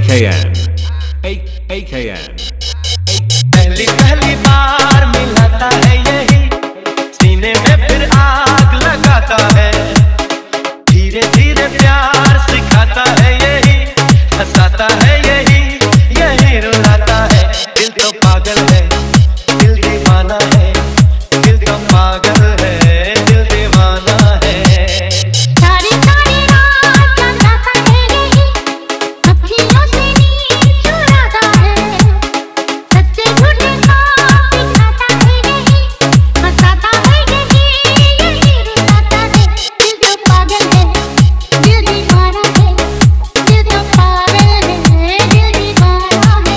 AKN AKN पहली पहली बार मिलाता है यही, सीने में फिर आग लगाता है। धीरे धीरे प्यार सिखाता है यही, हंसाता है यही, यही रुलाता है। दिल तो पागल है, दिल दीवाना है, दिल तो पागल है, दिल दीवाना है। सारी सारी रात जगाता है यही, अखियों से नींद चुराता है। सच्चे झूठे ख्वाब दिखाता है यही, हंसाता है यही, यही रुलाता है। दिल तो पागल है, दिल दीवाना है, दिल तो पागल है, दिल दीवाना है।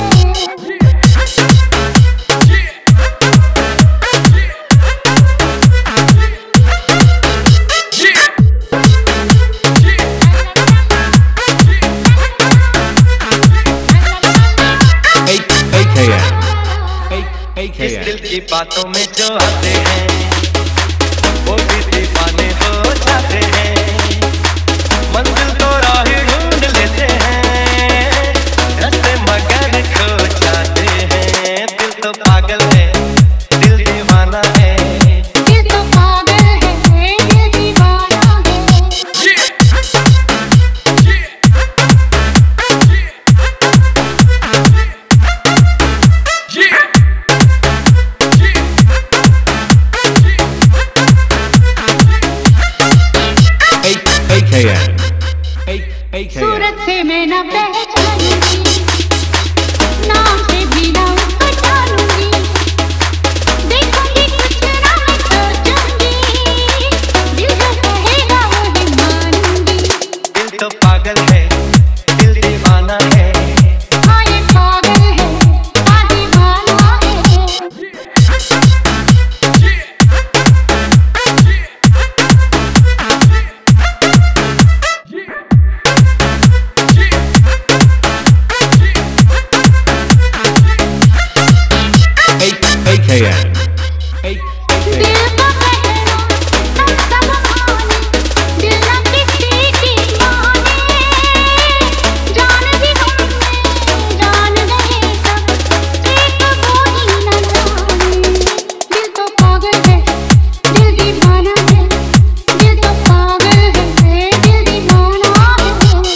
इस दिल की बातों में जो आते हैं वो भी दीवाने हो जाते हैं। मंजिल तो राह ढूंढ लेते हैं, रास्ते मगर खो जाते हैं। दिल तो पागल है, दिल दीवाना है। दिल तो पागल है, दिल दीवाना है। AKN सूरत से मैं न पहचानूंगी, नाम से भी ना उसको जानूंगी। देखूंगी कुछ ना मैं सोचूंगी, दिल जो कहेगा वही मानूंगी। दिल तो पागल है, दिल दीवाना है। हाँ ये पागल है, हाँ दीवाना है। AKN दिल का कहना हम सब माने, दिल न किसी की माने। जान भी हमने जान गए सब, एक वो ही न जाने। दिल तो पागल है, दिल दीवाना है, दिल तो पागल है, दिल दीवाना है।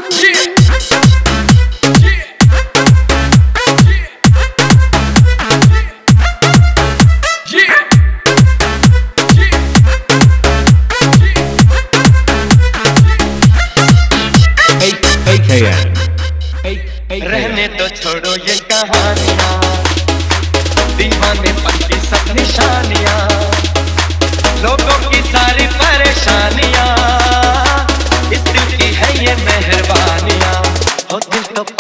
AKN रहने तो छोड़ो ये कहानियाँ, दीवानेपन की सब निशानियाँ, लोगों की सारी परेशानियाँ, इस दिल की है ये मेहरबानियाँ। हो दिल तो